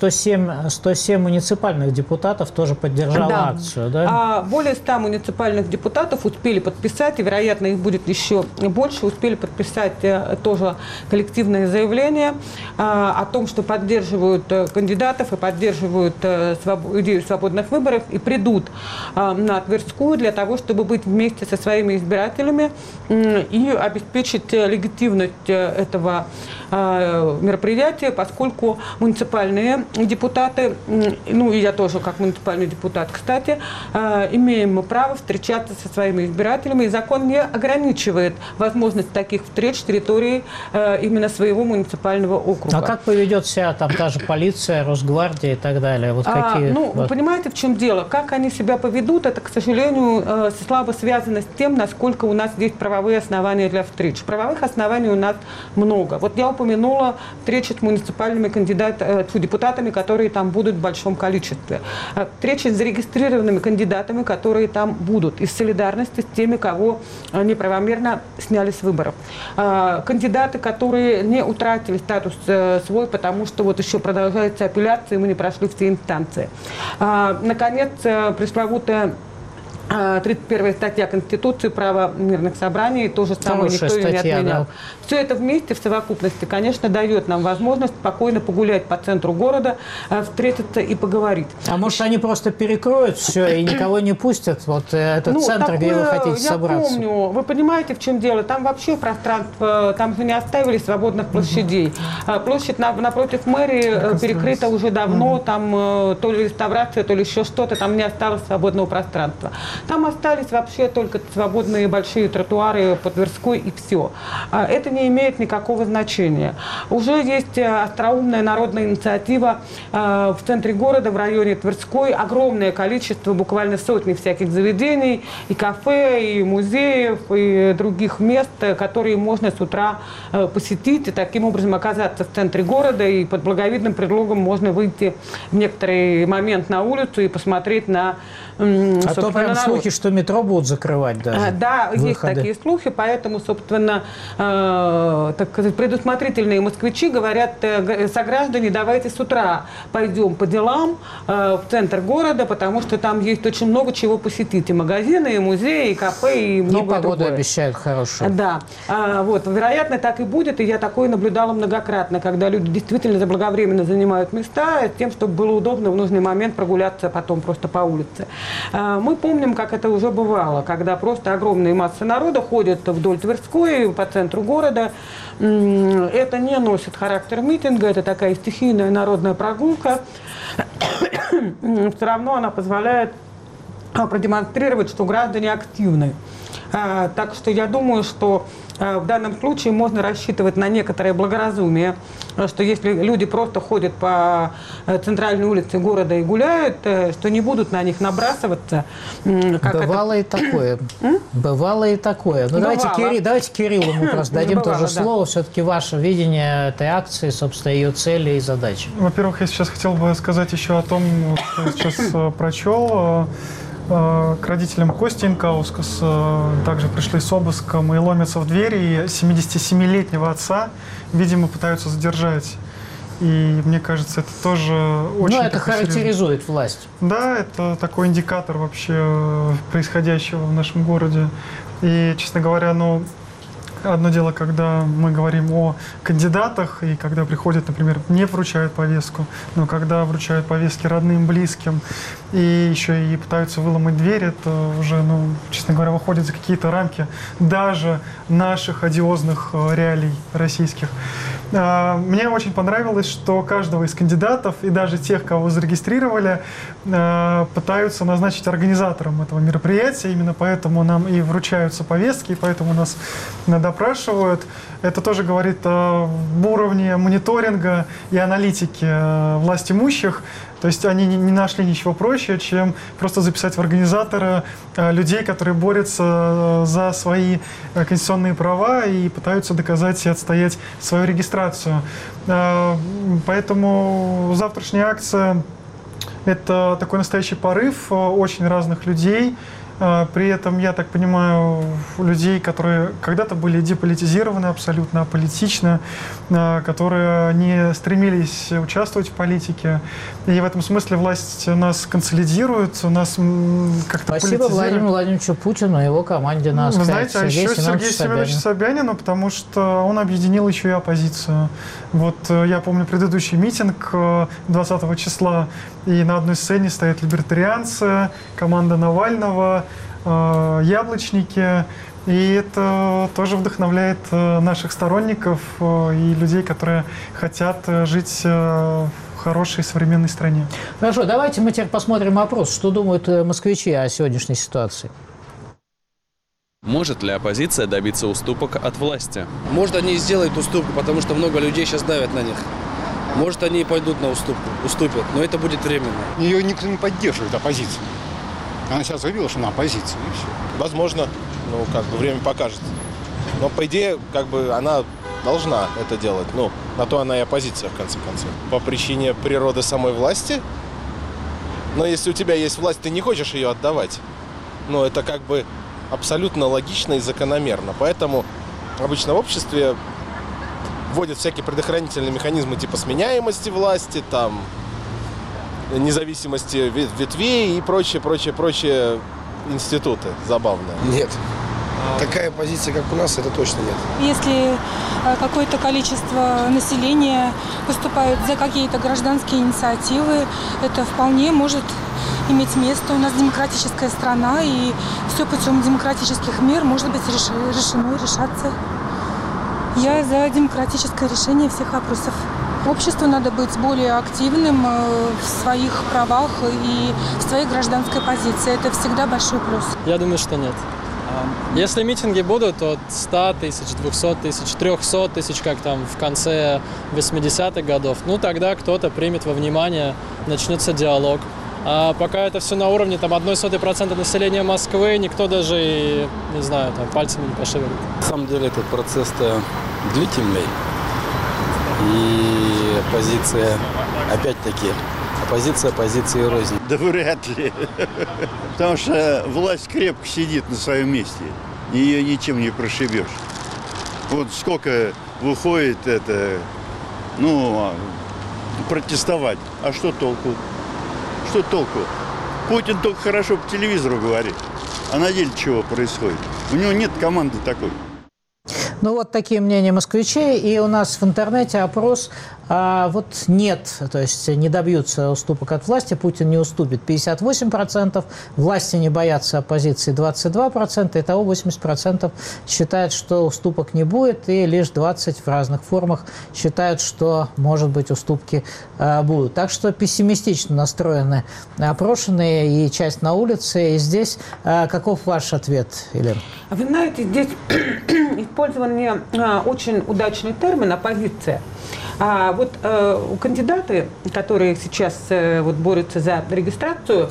107 муниципальных депутатов тоже поддержала акцию, да? Более 100 муниципальных депутатов успели подписать, и, вероятно, их будет еще больше, успели подписать тоже коллективное заявление о том, что поддерживают кандидатов и поддерживают идею свободных выборов и придут на Тверскую для того, чтобы быть вместе со своими избирателями и обеспечить легитимность этого мероприятия, поскольку муниципальные депутаты, ну и я тоже как муниципальный депутат, кстати, имеем право встречаться со своими избирателями, и закон не ограничивает возможность таких встреч территории именно своего муниципального округа. А как поведет себя там та же полиция, Росгвардия и так далее? Вот какие, вы понимаете, в чем дело? Как они себя поведут, это, к сожалению, слабо связано с тем, насколько у нас есть правовые основания для встреч. Правовых оснований у нас много. Вот я упомянула встречи с муниципальными депутатами, которые там будут в большом количестве. Встречи с зарегистрированными кандидатами, которые там будут, из солидарности с теми, кого неправомерно сняли с выборов. Кандидаты, которые не утратили статус свой, потому что вот еще продолжается апелляция, и мы не прошли все инстанции. Наконец, пресловутая 31 статья Конституции, право мирных собраний, то же самое никто ее не отменял. Да. Все это вместе, в совокупности, конечно, дает нам возможность спокойно погулять по центру города, встретиться и поговорить. А может, они просто перекроют все и никого не пустят, вот этот центр, где вы хотите собраться? Я помню, вы понимаете, в чем дело? Там вообще пространство, там же не оставили свободных площадей. Площадь напротив мэрии перекрыта уже давно, там то ли реставрация, то ли еще что-то, там не осталось свободного пространства. Там остались вообще только свободные большие тротуары по Тверской и все. Это не имеет никакого значения. Уже есть остроумная народная инициатива в центре города, в районе Тверской. Огромное количество, буквально сотни всяких заведений, и кафе, и музеев, и других мест, которые можно с утра посетить и таким образом оказаться в центре города. И под благовидным предлогом можно выйти в некоторый момент на улицу и посмотреть на... А то прям слухи, что метро будут закрывать даже. Да, выходы. Есть такие слухи, поэтому, собственно, так сказать, предусмотрительные москвичи говорят: сограждане, давайте с утра пойдем по делам в центр города, потому что там есть очень много чего посетить. И магазины, и музеи, и кафе, и многое другое. И погоду обещают хорошую. Да. Вот, вероятно, так и будет, и я такое наблюдала многократно, когда люди действительно заблаговременно занимают места с тем, чтобы было удобно в нужный момент прогуляться потом просто по улице. Мы помним, как это уже бывало, когда просто огромные массы народа ходят вдоль Тверской, по центру города. Это не носит характер митинга, это такая стихийная народная прогулка. Все равно она позволяет продемонстрировать, что граждане активны. Так что я думаю, что в данном случае можно рассчитывать на некоторое благоразумие, что если люди просто ходят по центральной улице города и гуляют, что не будут на них набрасываться. Бывало и такое. Бывало и такое. Ну, давайте Кириллу мы просто дадим тоже слово. Все-таки ваше видение этой акции, собственно, ее цели и задачи. Во-первых, я сейчас хотел бы сказать еще о том, что я сейчас прочел. К родителям Кости Инкаускаса также пришли с обыском и ломятся в двери, и 77-летнего отца, видимо, пытаются задержать. И мне кажется, это тоже очень... Ну, это характеризует власть. Да, это такой индикатор вообще происходящего в нашем городе. И, честно говоря, одно дело, когда мы говорим о кандидатах, и когда приходят, например, не вручают повестку, но когда вручают повестки родным, близким, и еще и пытаются выломать дверь, это уже, честно говоря, выходит за какие-то рамки даже наших одиозных реалий российских. Мне очень понравилось, что каждого из кандидатов, и даже тех, кого зарегистрировали, пытаются назначить организатором этого мероприятия. Именно поэтому нам и вручаются повестки, и поэтому нас допрашивают. Это тоже говорит об уровне мониторинга и аналитики власть имущих. То есть они не нашли ничего проще, чем просто записать в организаторы людей, которые борются за свои конституционные права и пытаются доказать и отстоять свою регистрацию. Поэтому завтрашняя акция – это такой настоящий порыв очень разных людей. При этом, я так понимаю, людей, которые когда-то были деполитизированы, абсолютно аполитично, которые не стремились участвовать в политике. И в этом смысле власть нас консолидирует, нас как-то политизирует. Спасибо Владимиру Владимировичу Путину и его команде на Вы знаете, а еще Сергею Семеновичу Собянину, потому что он объединил еще и оппозицию. Вот я помню предыдущий митинг 20 числа, и на одной сцене стоят либертарианцы, команда Навального, яблочники. И это тоже вдохновляет наших сторонников и людей, которые хотят жить в хорошей современной стране. Хорошо, давайте мы теперь посмотрим опрос. Что думают москвичи о сегодняшней ситуации? Может ли оппозиция добиться уступок от власти? Может, они и сделают уступку, потому что много людей сейчас давят на них. Может, они и пойдут на уступят, но это будет временно. Ее никто не поддерживает, оппозицию. Она сейчас заявила, что она оппозиция, и все. Возможно, время покажет. Но, по идее, она должна это делать. На то она и оппозиция, в конце концов. По причине природы самой власти. Но если у тебя есть власть, ты не хочешь ее отдавать. Это абсолютно логично и закономерно. Поэтому обычно в обществе вводят всякие предохранительные механизмы типа сменяемости власти, независимости ветвей и прочие институты забавные. Нет. Такая позиция, как у нас, это точно нет. Если какое-то количество населения выступает за какие-то гражданские инициативы, это вполне может иметь место. У нас демократическая страна, и все путем демократических мер может быть решаться. Я за демократическое решение всех вопросов. Обществу надо быть более активным в своих правах и в своей гражданской позиции. Это всегда большой плюс. Я думаю, что нет. Если митинги будут от 100 тысяч, 200 тысяч, 300 тысяч, как там в конце 80-х годов, ну тогда кто-то примет во внимание, начнется диалог. А пока это все на уровне там 0,01% населения Москвы, никто даже, не знаю, там пальцами не пошевелит. На самом деле этот процесс-то длительный. И оппозиция, опять-таки, оппозиция позиции рознь. Да вряд ли. Потому что власть крепко сидит на своем месте. Ее ничем не прошибешь. Вот сколько выходит протестовать. А что толку? Что толку? Путин только хорошо по телевизору говорит. А на деле чего происходит? У него нет команды такой. Ну вот такие мнения москвичей. И у нас в интернете опрос вот нет, то есть не добьются уступок от власти, Путин не уступит 58%, власти не боятся оппозиции 22%, итого 80% считают, что уступок не будет, и лишь 20% в разных формах считают, что, может быть, уступки будут. Так что пессимистично настроены опрошенные и часть на улице. И здесь каков ваш ответ, Елена? Вы знаете, здесь использован не очень удачный термин «оппозиция». У кандидаты, которые сейчас борются за регистрацию,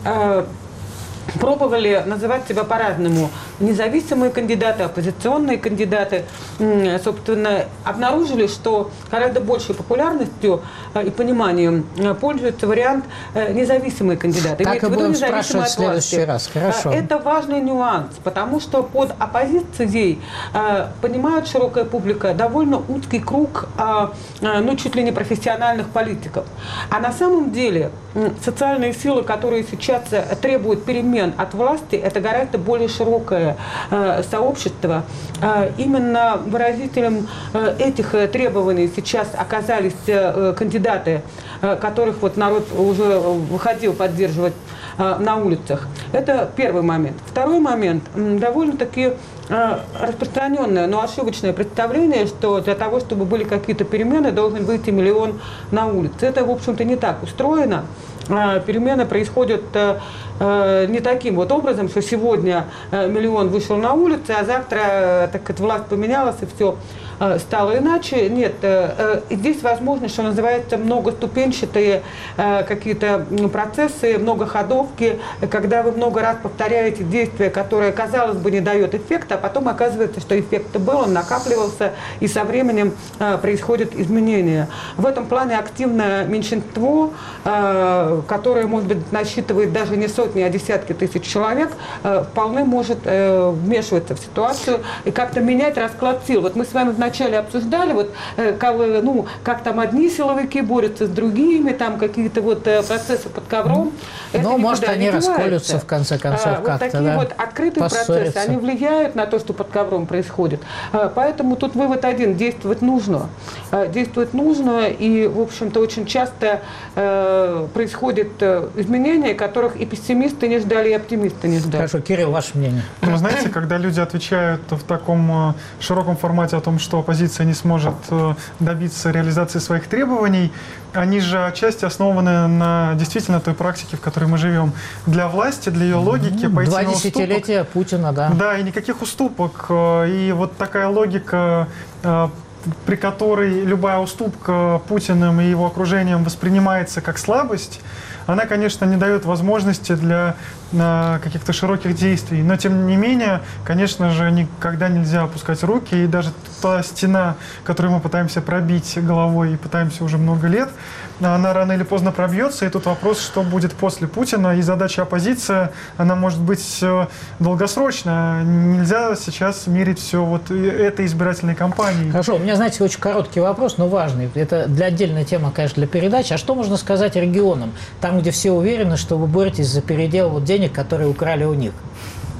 пробовали называть себя по-разному. Независимые кандидаты, оппозиционные кандидаты, собственно, обнаружили, что гораздо большей популярностью и пониманием пользуется вариант независимые кандидаты. Так и будем спрашивать в следующий раз. Хорошо. Это важный нюанс, потому что под оппозицией понимает широкая публика довольно узкий круг, чуть ли не профессиональных политиков. А на самом деле социальные силы, которые сейчас требуют перемен от власти, это гораздо более широкое сообщество. Именно выразителем этих требований сейчас оказались кандидаты, которых народ уже выходил поддерживать на улицах. Это первый момент. Второй момент. Довольно-таки распространенное, но ошибочное представление, что для того, чтобы были какие-то перемены, должен выйти миллион на улицу. Это, в общем-то, не так устроено. Перемены происходят не таким образом, что сегодня миллион вышел на улицу, а завтра власть поменялась и все стало иначе. Нет, здесь возможно, что называется, многоступенчатые какие-то процессы, многоходовки, когда вы много раз повторяете действия, которое, казалось бы, не дает эффекта, а потом оказывается, что эффект был, он накапливался, и со временем происходят изменения. В этом плане активное меньшинство, которое, может быть, насчитывает даже не сотни, а десятки тысяч человек, вполне может вмешиваться в ситуацию и как-то менять расклад сил. Вот мы с вами вначале обсуждали, как там одни силовики борются с другими, там какие-то процессы под ковром. Ну, может, они расколются в конце концов как-то. Такие открытые процессы, они влияют на то, что под ковром происходит. Поэтому тут вывод один: действовать нужно. Действовать нужно, и, в общем-то, очень часто происходят изменения, которых и пессимисты не ждали, и оптимисты не ждали. Хорошо, Кирилл, ваше мнение? Вы знаете, когда люди отвечают в таком широком формате о том, что оппозиция не сможет добиться реализации своих требований, они же отчасти основаны на действительно той практике, в которой мы живем. Для власти, для ее логики пойти на уступок. 2 десятилетия Путина, да. Да, и никаких уступок. И вот такая логика, при которой любая уступка Путиным и его окружением воспринимается как слабость, она, конечно, не дает возможности для каких-то широких действий. Но, тем не менее, конечно же, никогда нельзя опускать руки. И даже та стена, которую мы пытаемся пробить головой и пытаемся уже много лет, она рано или поздно пробьется. И тут вопрос, что будет после Путина. И задача оппозиции, она может быть долгосрочная. Нельзя сейчас мерить все этой избирательной кампанией. Хорошо, у меня, знаете, очень короткий вопрос, но важный. Это для отдельной темы, конечно, для передачи. А что можно сказать регионам? Там, где все уверены, что вы боретесь за передел денег, которые украли у них.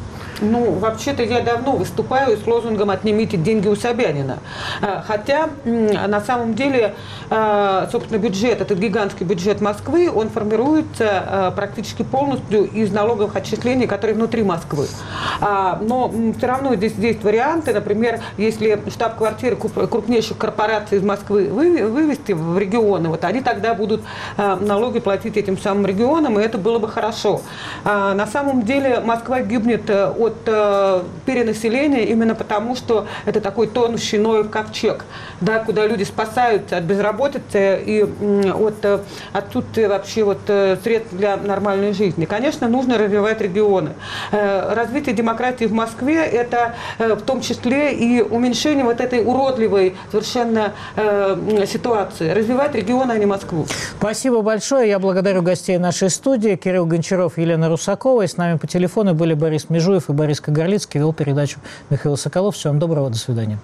Ну, вообще-то я давно выступаю с лозунгом «Отнимите деньги у Собянина». Хотя, на самом деле, собственно, бюджет, этот гигантский бюджет Москвы, он формируется практически полностью из налоговых отчислений, которые внутри Москвы. Но все равно здесь есть варианты. Например, если штаб-квартиры крупнейших корпораций из Москвы вывести в регионы, вот они тогда будут налоги платить этим самым регионам, и это было бы хорошо. На самом деле Москва гибнет от перенаселения именно потому, что это такой тонущий Ноев ковчег, да, куда люди спасаются от безработицы и от отсутствия вообще средств для нормальной жизни. Конечно, нужно развивать регионы. Развитие демократии в Москве – это в том числе и уменьшение вот этой уродливой совершенно ситуации. Развивать регионы, а не Москву. Спасибо большое. Я благодарю гостей нашей студии. Кирилл Гончаров, Елена Русакова. И с нами по телефону были Борис Межуев и Борис Кагарлицкий. Вел передачу Михаил Соколов. Всего вам доброго. До свидания.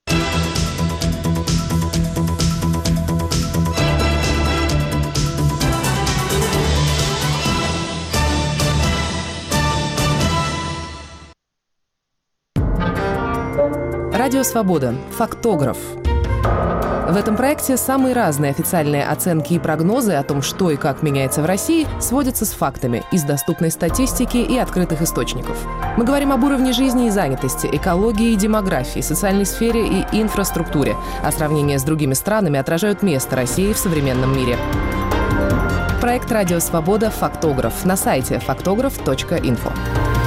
Радио «Свобода». Фактограф. В этом проекте самые разные официальные оценки и прогнозы о том, что и как меняется в России, сводятся с фактами из доступной статистики и открытых источников. Мы говорим об уровне жизни и занятости, экологии и демографии, социальной сфере и инфраструктуре, а сравнения с другими странами отражают место России в современном мире. Проект «Радио Свобода. Фактограф» на сайте faktograph.info.